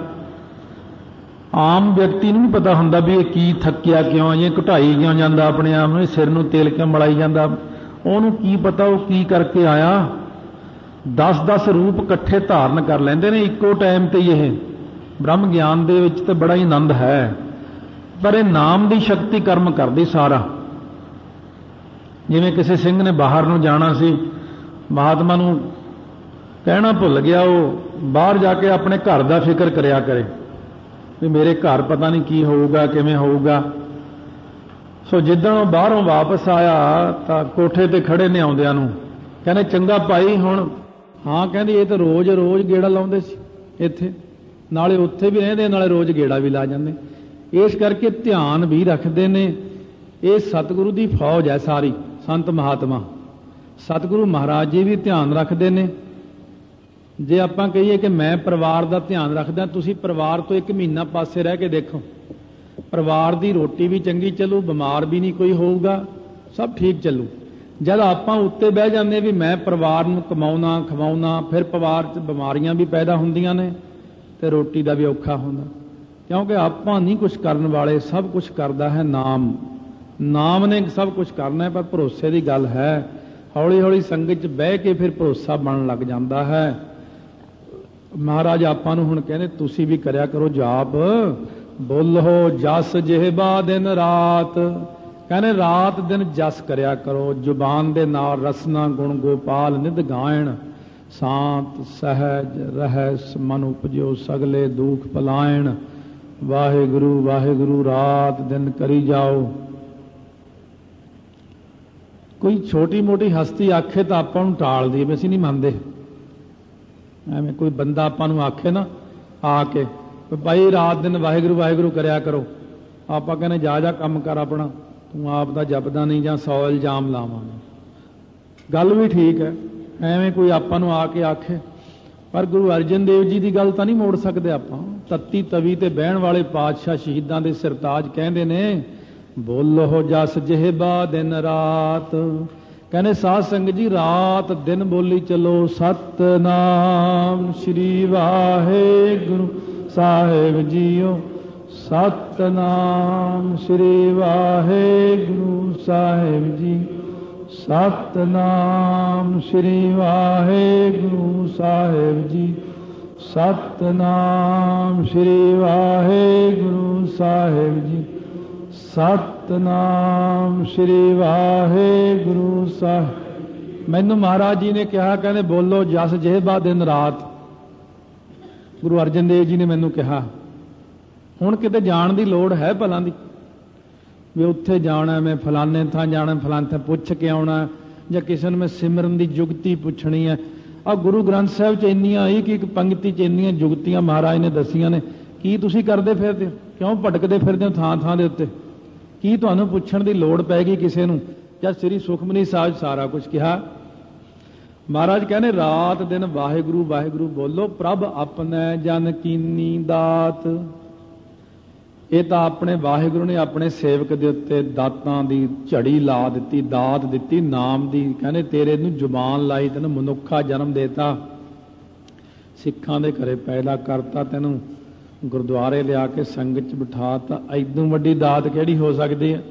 A: ਆਮ ਵਿਅਕਤੀ ਨੂੰ ਨਹੀਂ ਪਤਾ ਹੁੰਦਾ ਵੀ ਇਹ ਕੀ ਥੱਕਿਆ ਕਿਉਂ, ਇਹ ਘਟਾਈ ਕਿਉਂ ਜਾਂਦਾ ਆਪਣੇ ਆਪ ਨੂੰ, ਸਿਰ ਨੂੰ ਤੇਲ ਕਿਉਂ ਮਲਾਈ ਜਾਂਦਾ। ਉਹਨੂੰ ਕੀ ਪਤਾ ਉਹ ਕੀ ਕਰਕੇ ਆਇਆ। 10-10 ਰੂਪ ਇਕੱਠੇ ਧਾਰਨ ਕਰ ਲੈਂਦੇ ਨੇ ਇੱਕੋ ਟਾਈਮ ਤੇ। ਇਹ ਬ੍ਰਹਮ ਗਿਆਨ ਦੇ ਵਿੱਚ ਤਾਂ ਬੜਾ ਹੀ ਆਨੰਦ ਹੈ, ਪਰ ਇਹ ਨਾਮ ਦੀ ਸ਼ਕਤੀ ਕਰਮ ਕਰਦੀ ਸਾਰਾ। ਜਿਵੇਂ ਕਿਸੇ ਸਿੰਘ ਨੇ ਬਾਹਰ ਨੂੰ ਜਾਣਾ ਸੀ, ਮਹਾਤਮਾ ਨੂੰ ਕਹਿਣਾ ਭੁੱਲ ਗਿਆ, ਉਹ ਬਾਹਰ ਜਾ ਕੇ ਆਪਣੇ ਘਰ ਦਾ ਫਿਕਰ ਕਰਿਆ ਕਰੇ ਵੀ ਮੇਰੇ ਘਰ ਪਤਾ ਨਹੀਂ ਕੀ ਹੋਊਗਾ, ਕਿਵੇਂ ਹੋਊਗਾ। ਸੋ ਜਿੱਦਣ ਉਹ ਬਾਹਰੋਂ ਵਾਪਸ ਆਇਆ ਤਾਂ ਕੋਠੇ ਤੇ ਖੜੇ ਨੇ ਆਉਂਦਿਆਂ ਨੂੰ ਕਹਿੰਦੇ, ਚੰਗਾ ਭਾਈ ਹੁਣ। ਹਾਂ ਕਹਿੰਦੇ ਇਹ ਤਾਂ ਰੋਜ਼ ਰੋਜ਼ ਗੇੜਾ ਲਾਉਂਦੇ ਸੀ ਇੱਥੇ, ਨਾਲੇ ਉੱਥੇ ਵੀ ਰਹਿੰਦੇ, ਨਾਲੇ ਰੋਜ਼ ਗੇੜਾ ਵੀ ਲਾ ਜਾਂਦੇ। ਇਸ ਕਰਕੇ ਧਿਆਨ ਵੀ ਰੱਖਦੇ ਨੇ। ਇਹ ਸਤਿਗੁਰੂ ਦੀ ਫੌਜ ਹੈ ਸਾਰੀ, ਸੰਤ ਮਹਾਤਮਾ। ਸਤਿਗੁਰੂ ਮਹਾਰਾਜ ਜੀ ਵੀ ਧਿਆਨ ਰੱਖਦੇ ਨੇ। ਜੇ ਆਪਾਂ ਕਹੀਏ ਕਿ ਮੈਂ ਪਰਿਵਾਰ ਦਾ ਧਿਆਨ ਰੱਖਦਾ, ਤੁਸੀਂ ਪਰਿਵਾਰ ਤੋਂ 1 ਮਹੀਨਾ ਪਾਸੇ ਰਹਿ ਕੇ ਦੇਖੋ, ਪਰਿਵਾਰ ਦੀ ਰੋਟੀ ਵੀ ਚੰਗੀ ਚੱਲੂ, ਬਿਮਾਰ ਵੀ ਨਹੀਂ ਕੋਈ ਹੋਊਗਾ, ਸਭ ਠੀਕ ਚੱਲੂ। ਜਦ ਆਪਾਂ ਉੱਤੇ ਬਹਿ ਜਾਂਦੇ ਵੀ ਮੈਂ ਪਰਿਵਾਰ ਨੂੰ ਕਮਾਉਣਾ ਖਵਾਉਣਾ, ਫਿਰ ਪਰਿਵਾਰ 'ਚ ਬਿਮਾਰੀਆਂ ਵੀ ਪੈਦਾ ਹੁੰਦੀਆਂ ਨੇ ਤੇ ਰੋਟੀ ਦਾ ਵੀ ਔਖਾ ਹੁੰਦਾ। ਕਿਉਂਕਿ ਆਪਾਂ ਨਹੀਂ ਕੁਝ ਕਰਨ ਵਾਲੇ, ਸਭ ਕੁਝ ਕਰਦਾ ਹੈ ਨਾਮ। ਨਾਮ ਨੇ ਸਭ ਕੁਝ ਕਰਨਾ ਹੈ, ਪਰ ਭਰੋਸੇ ਦੀ ਗੱਲ ਹੈ। ਹੌਲੀ ਹੌਲੀ ਸੰਗਤ 'ਚ ਬਹਿ ਕੇ ਫਿਰ ਭਰੋਸਾ ਬਣਨ ਲੱਗ ਜਾਂਦਾ ਹੈ। ਮਹਾਰਾਜ ਆਪਾਂ ਨੂੰ ਹੁਣ ਕਹਿੰਦੇ, ਤੁਸੀਂ ਵੀ ਕਰਿਆ ਕਰੋ ਜਾਪ। ਬੋਲੋ ਜਸ ਜਿਹਬਾ ਦਿਨ ਰਾਤ। ਕਹਿੰਦੇ ਰਾਤ ਦਿਨ ਜਸ ਕਰਿਆ ਕਰੋ। ਜ਼ੁਬਾਨ ਦੇ ਨਾਲ ਰਸਨਾ ਗੁਣ ਗੋਪਾਲ ਨਿਧ ਗਾਇਣ। ਸ਼ਾਂਤ ਸਹਿਜ ਰਹਿਸ ਮਨ ਉਪਜਿਓ ਸਗਲੇ ਦੁਖ ਪਲਾਇਣ। ਵਾਹਿਗੁਰੂ ਵਾਹਿਗੁਰੂ ਰਾਤ ਦਿਨ ਕਰੀ ਜਾਓ। ਕੋਈ ਛੋਟੀ ਮੋਟੀ ਹਸਤੀ ਆਖੇ ਤਾਂ ਆਪਾਂ ਨੂੰ ਟਾਲ ਦਈਏ ਵੀ ਅਸੀਂ ਨਹੀਂ ਮੰਨਦੇ। ਐਵੇਂ ਕੋਈ ਬੰਦਾ ਆਪਾਂ ਨੂੰ ਆਖੇ ਨਾ ਆ ਕੇ ਭਾਈ ਰਾਤ ਦਿਨ ਵਾਹਿਗੁਰੂ ਵਾਹਿਗੁਰੂ ਕਰਿਆ ਕਰੋ, ਆਪਾਂ ਕਹਿੰਦੇ ਜਾ ਜਾ ਕੰਮ ਕਰ ਆਪਣਾ, ਤੂੰ ਆਪ ਦਾ ਜਪਦਾ ਨਹੀਂ, ਜਾਂ 100 ਇਲਜ਼ਾਮ ਲਾਵਾਂਗੇ। ਗੱਲ ਵੀ ਠੀਕ ਹੈ, ਐਵੇਂ ਕੋਈ ਆਪਾਂ ਨੂੰ ਆ ਕੇ ਆਖੇ। ਪਰ ਗੁਰੂ ਅਰਜਨ ਦੇਵ ਜੀ ਦੀ ਗੱਲ ਤਾਂ ਨਹੀਂ ਮੋੜ ਸਕਦੇ ਆਪਾਂ। ਤੱਤੀ ਤਵੀ ਤੇ ਬਹਿਣ ਵਾਲੇ ਪਾਤਸ਼ਾਹ ਸ਼ਹੀਦਾਂ ਦੇ ਸਰਤਾਜ ਕਹਿੰਦੇ ਨੇ, ਬੋਲੋ ਜਸ ਜਿਹਬਾ ਦਿਨ ਰਾਤ। कहने साध संगत जी रात दिन बोली चलो सतनाम श्री वाहेगुरु साहिब जीओ, सतनाम श्री वाहेगुरु साहिब जी, सतनाम श्री वाहेगुरु साहिब जी, सतनाम श्री वाहेगुरु साहिब जी, सतनाम श्री वाहेगुरु साहिब। मैनू महाराज जी ने कहा, कहने बोलो जस जेबा दिन रात। गुरु अर्जन देव जी ने मैनू कहा हुण किते जाण दी लोड़ है भला दी, भी उत्थे जाना मैं फलाने थां जाना फलाने थां पुछ के आउणा, जां किसी ने मैं सिमरन दी जुगती पुछनी है। आ गुरु ग्रंथ साहिब च इन्नियां एक एक पंक्ति च इन्नियां जुगतियां महाराज ने दसियां ने। की तुसीं करदे फिरदे हो, क्यों भटकदे फिरदे हो थां थां दे उत्ते? की तुहानूं पुछण दी लोड़ पैगी किसी नूं? जद श्री सुखमनी साहिब सारा कुछ कहा। महाराज कहने रात दिन वाहिगुरु वाहिगुरु बोलो, प्रभ अपने जन कीनी दात। ये तो अपने वाहिगुरु ने अपने सेवक दे उत्ते दातां दी झड़ी ला दित्ती, दात दित्ती नाम दी। कहने तेरे नूं जुबान लाई, तैनूं मनुखा जन्म देता, सिखां दे घरे पैदा करता, तैनूं गुरुद्वारे लिया के संगत च बिठाता। इदों वड्डी दात किहड़ी हो सकती है?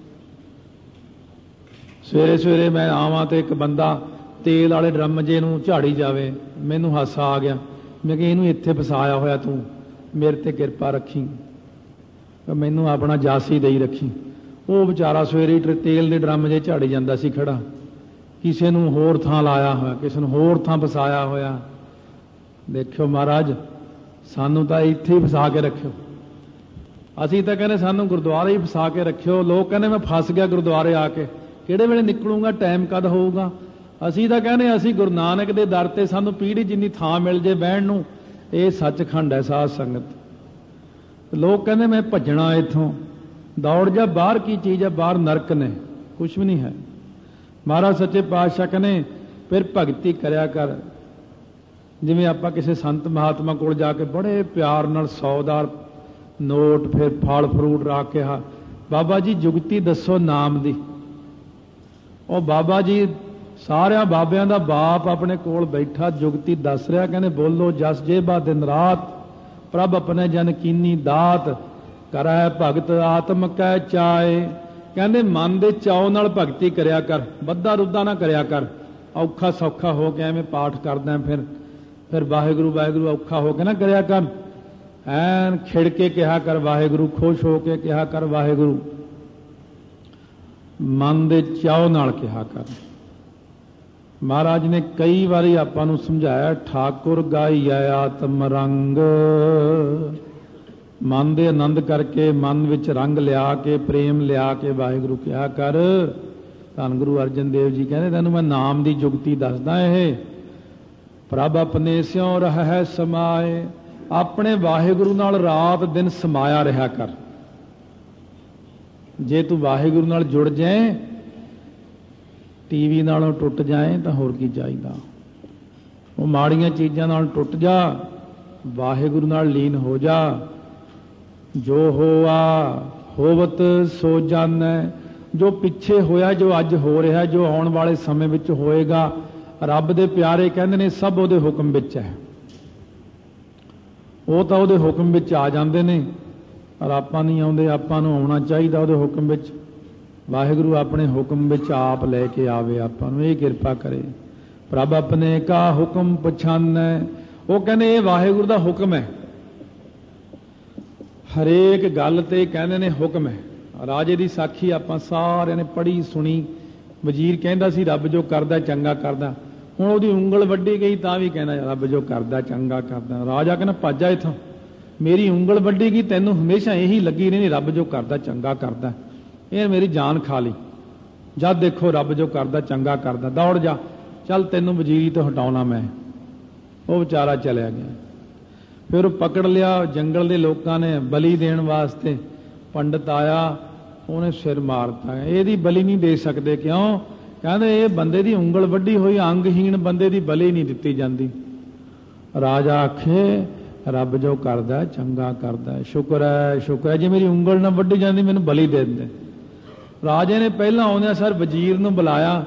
A: सवेरे सवेरे मैं आवां ते एक बंदा तेल वाले ड्रम जे नूं झाड़ी जावे, मैनूं हासा आ गया। मैं कि इहनूं इत्थे फसाया होया, तूं मेरे ते किरपा रखी, मैनूं अपना जासी दई रखी। वो बेचारा सवेरे तेल दे ड्रम जे झाड़ी जांदा सी खड़ा, किसी नूं होर थां लाया होया, किसी नूं होर थां फसाया होया। देखियो महाराज सानू तो इत्थे ही फसा के रखियो। असीं तो कहने सानू गुरुद्वारे ही फसा के रखियो। लोग कहने मैं फस गया गुरुद्वारे आके, किहड़े वेले निकलूंगा, टाइम कद होऊगा? असीं तो कहने असीं गुरु नानक दे दर ते सानू पीढ़ी जिन्नी थां मिल जे बहण नूं, ये सचखंड है साध संगत। लोग कहने मैं भजना इथों, दौड़ जा, बाहर की चीज़ है, बाहर नरक ने, कुछ भी नहीं है। महाराज सच्चे पातशाह कहने फिर भगती करया कर। जिवें आपां किसी संत महात्मा कोल जाके बड़े प्यार नाल 100 ਦਾ नोट फिर फल फ्रूट रख के, हा बाबा जी जुगती दसो नाम दी। ਉਹ बाबा जी सारिया बाबियां दा बाप अपने कोल बैठा जुगती दस रहा। कहने बोलो जस जेबा दिन रात, प्रभ अपने जन कीनी दात, करै भगत आत्म कै चाए। कहने मन दे चाव नाल भगती करया कर, बद्धा रुद्धा ना करया कर। औखा सौखा हो के एवें पाठ करदा फिर वाहिगुरु वाहिगुरु औखा हो के ना करया कर, ऐन खिड़ के कहा कर वाहिगुरु, खुश हो के कहा कर वाहिगुरु, मन दे चाव नाल कहा कर। महाराज ने कई बारी आपां नूं समझाया, ठाकुर गाईया आत्म रंग, मन दे आनंद करके मन विच रंग लिया के प्रेम लिया के वाहिगुरु कहा कर। धन गुरु अर्जन देव जी कहते तैनूं मैं नाम दी जुगती दसदा। ये प्रभ अपने स्यों रह है समाए, अपने वाहिगुरु नाल रात दिन समाया रहा कर। जे तू वाहिगुरु नाल जुड़ जाए, टीवी नालों टुट जाए तो होर की चाहिदा। वो माड़ियां चीज़ां नाल टुट जा, वाहिगुरु नाल लीन हो जा। जो होआ होवत सो जानै, जो पिछे होया, जो अज हो रहा, जो आने वाले समय विच होएगा, रब दे प्यारे कहंदे ने सब उहदे हुक्म विच है। वो तो उहदे हुक्म विच आ जांदे ने, पर आपां नहीं आउंदे। आपां नूं आउणा चाहीदा उहदे हुक्म विच। वाहिगुरु अपने हुक्म विच आप लैके आवे, आपां नूं इह किरपा करे। प्रभ अपने का हुक्म पछानै, वो कहंदे ये वाहिगुरु दा हुक्म है। हरेक गल ते कहंदे ने हुक्म है। राजे दी साखी आपां सारिਆਂ ने पढ़ी सुनी। वजीर कहंदा सी रब जो करदा चंगा करदा, हुण उहदी उंगल वड्डी गई तां भी कहना रब जो करदा चंगा करदा। राजा कहना भੱਜ जा इथों, मेरी उंगल वड्डी गई, तैनूं हमेशा यही लगी रहनी रब जो करदा चंगा करदा, ये मेरी जान खा ली। जद देखो रब जो करदा चंगा करदा, दौड़ जा, चल तैनूं वजीरी तो हटाउणा मैं। वो बेचारा चलिया गया। फिर पकड़ लिया जंगल के लोगों ने बली देण वास्ते। पंडित आया, उन्हें सिर मारता। यदी बली नहीं दे सकते, क्यों? कहते ये बंदे की उंगल वड्डी हुई, अंगहीन बंदे की बली नहीं दी जाती। राजा आखे रब जो करदा चंगा करदा, शुक्र है जी मेरी उंगल ना वड्डी जाती, मैनूं बली दे दे। राजे ने पहला आउंदियां सर वजीर नूं बुलाया,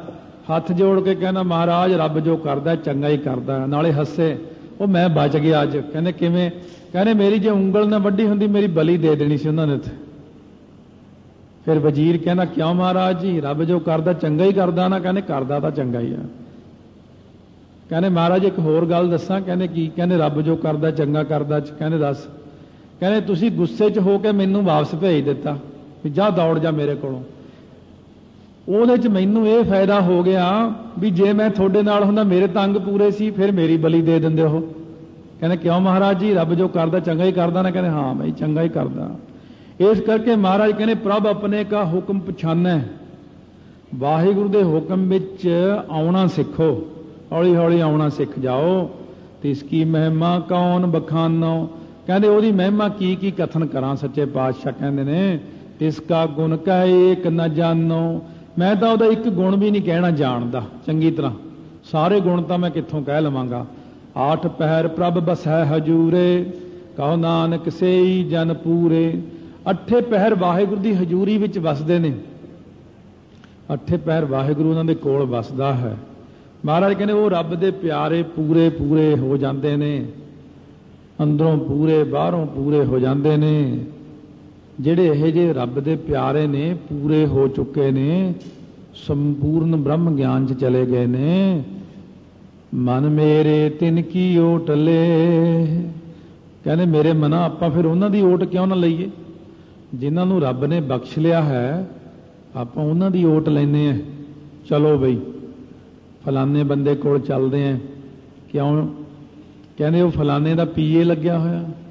A: ਹੱਥ ਜੋੜ ਕੇ ਕਹਿੰਦਾ ਮਹਾਰਾਜ ਰੱਬ ਜੋ ਕਰਦਾ ਚੰਗਾ ਹੀ ਕਰਦਾ। ਨਾਲੇ ਹੱਸੇ, ਉਹ ਮੈਂ ਬਚ ਗਿਆ ਅੱਜ। ਕਹਿੰਦੇ ਕਿਵੇਂ? ਕਹਿੰਦੇ ਮੇਰੀ ਜੇ ਉਂਗਲ ਨਾ ਵੱਡੀ ਹੁੰਦੀ ਮੇਰੀ ਬਲੀ ਦੇ ਦੇਣੀ ਸੀ ਉਹਨਾਂ ਨੇ ਉੱਥੇ। ਫਿਰ ਵਜ਼ੀਰ ਕਹਿੰਦਾ ਕਿਉਂ ਮਹਾਰਾਜ ਜੀ, ਰੱਬ ਜੋ ਕਰਦਾ ਚੰਗਾ ਹੀ ਕਰਦਾ ਨਾ? ਕਹਿੰਦੇ ਕਰਦਾ ਤਾਂ ਚੰਗਾ ਹੀ ਆ। ਕਹਿੰਦੇ ਮਹਾਰਾਜ ਇੱਕ ਹੋਰ ਗੱਲ ਦੱਸਾਂ? ਕਹਿੰਦੇ ਕੀ? ਕਹਿੰਦੇ ਰੱਬ ਜੋ ਕਰਦਾ ਚੰਗਾ ਕਰਦਾ। ਕਹਿੰਦੇ ਦੱਸ। ਕਹਿੰਦੇ ਤੁਸੀਂ ਗੁੱਸੇ 'ਚ ਹੋ ਕੇ ਮੈਨੂੰ ਵਾਪਸ ਭੇਜ ਦਿੱਤਾ ਵੀ ਜਾ ਦੌੜ ਜਾ ਮੇਰੇ ਕੋਲੋਂ। ਉਹਦੇ 'ਚ ਮੈਨੂੰ ਇਹ ਫਾਇਦਾ ਹੋ ਗਿਆ ਵੀ ਜੇ ਮੈਂ ਤੁਹਾਡੇ ਨਾਲ ਹੁੰਦਾ ਮੇਰੇ ਤਾਂ ਅੰਗ ਪੂਰੇ ਸੀ, ਫਿਰ ਮੇਰੀ ਬਲੀ ਦੇ ਦਿੰਦੇ ਉਹ। ਕਹਿੰਦੇ ਕਿਉਂ ਮਹਾਰਾਜ ਜੀ, ਰੱਬ ਜੋ ਕਰਦਾ ਚੰਗਾ ਹੀ ਕਰਦਾ ਨਾ? ਕਹਿੰਦੇ ਹਾਂ ਬਈ ਚੰਗਾ ਹੀ ਕਰਦਾ। ਇਸ ਕਰਕੇ ਮਹਾਰਾਜ ਕਹਿੰਦੇ ਪ੍ਰਭ ਆਪਣੇ ਕਾ ਹੁਕਮ ਪਛਾਨੈ, ਵਾਹਿਗੁਰੂ ਦੇ ਹੁਕਮ ਵਿੱਚ ਆਉਣਾ ਸਿੱਖੋ, ਹੌਲੀ ਹੌਲੀ ਆਉਣਾ ਸਿੱਖ ਜਾਓ। ਤਿਸ ਕੀ ਮਹਿਮਾ ਕੌਣ ਬਖਾਨੋ, ਕਹਿੰਦੇ ਉਹਦੀ ਮਹਿਮਾ ਕੀ ਕੀ ਕਥਨ ਕਰਾਂ। ਸੱਚੇ ਪਾਤਸ਼ਾਹ ਕਹਿੰਦੇ ਨੇ ਤਿਸ ਕਾ ਗੁਣ ਕਹਿ ਏਕ ਨ ਜਾਨੋ, ਮੈਂ ਤਾਂ ਉਹਦਾ ਇੱਕ ਗੁਣ ਵੀ ਨਹੀਂ ਕਹਿਣਾ ਜਾਣਦਾ ਚੰਗੀ ਤਰ੍ਹਾਂ, ਸਾਰੇ ਗੁਣ ਤਾਂ ਮੈਂ ਕਿੱਥੋਂ ਕਹਿ ਲਵਾਂਗਾ। ਆਠ ਪਹਿਰ ਪ੍ਰਭ ਬਸੈ ਹਜੂਰੇ, ਕਹੋ ਨਾਨਕ ਸੇਈ ਜਨ ਪੂਰੇ। ਅੱਠੇ ਪਹਿਰ ਵਾਹਿਗੁਰੂ ਦੀ ਹਜ਼ੂਰੀ ਵਿੱਚ ਵਸਦੇ ਨੇ। ਅੱਠੇ ਪਹਿਰ ਵਾਹਿਗੁਰੂ ਉਹਨਾਂ ਦੇ ਕੋਲ ਵਸਦਾ ਹੈ। ਮਹਾਰਾਜ ਕਹਿੰਦੇ ਉਹ ਰੱਬ ਦੇ ਪਿਆਰੇ ਪੂਰੇ ਪੂਰੇ ਹੋ ਜਾਂਦੇ ਨੇ, ਅੰਦਰੋਂ ਪੂਰੇ ਬਾਹਰੋਂ ਪੂਰੇ ਹੋ ਜਾਂਦੇ ਨੇ। ਜਿਹੜੇ ਇਹ ਜਿਹੇ ਰੱਬ ਦੇ ਪਿਆਰੇ ਨੇ, ਪੂਰੇ ਹੋ ਚੁੱਕੇ ਨੇ, ਸੰਪੂਰਨ ਬ੍ਰਹਮ ਗਿਆਨ 'ਚ ਚਲੇ ਗਏ ਨੇ। ਮਨ ਮੇਰੇ ਤਿਨ ਕੀ ਓਟ ਲੈ, ਕਹਿੰਦੇ ਮੇਰੇ ਮਨਾ ਆਪਾਂ ਫਿਰ ਉਹਨਾਂ ਦੀ ਓਟ ਕਿਉਂ ਨਾ ਲਈਏ? ਜਿਨ੍ਹਾਂ ਨੂੰ ਰੱਬ ਨੇ ਬਖਸ਼ ਲਿਆ ਹੈ ਆਪਾਂ ਉਹਨਾਂ ਦੀ ਓਟ ਲੈਂਦੇ ਆ। ਚਲੋ ਬਈ ਫਲਾਣੇ ਬੰਦੇ ਕੋਲ ਚੱਲਦੇ ਆ। ਕਿਉਂ? ਕਹਿੰਦੇ ਉਹ ਫਲਾਣੇ ਦਾ ਪੀਏ ਲੱਗਿਆ ਹੋਇਆ,